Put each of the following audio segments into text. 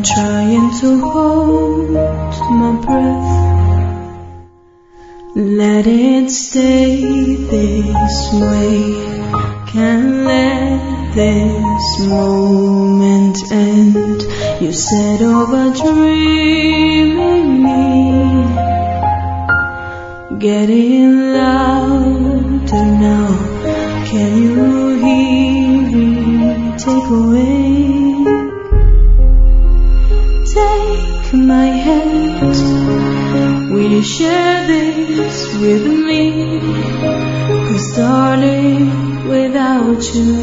I'm trying to hold my breath. Let it stay this way. Can't let this moment end. You said over dreaming me, getting louder now. Can you hear me? Take away. Take my hand. Will you share this with me? 'Cause darling, without you,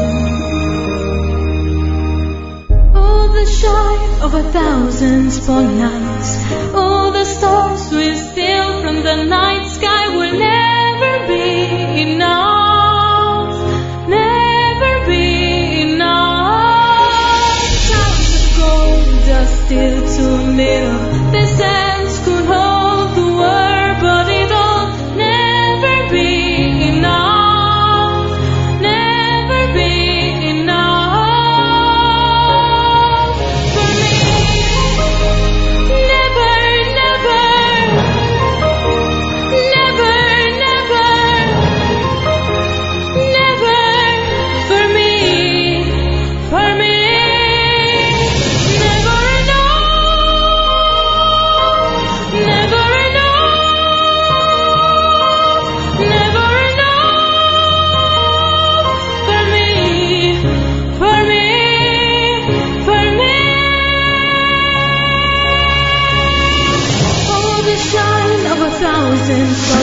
all the shine of 1,000 spotlights, all the stars we steal from the night sky will never be enough, never be enough. Towers of gold are still too little. The sands could hold the world, but it'll never be enough, never be enough for me. Never, never, never, never, never for me, for me. Never enough, never enough, never enough for me, for me, for me. All the shine of 1,000 stars.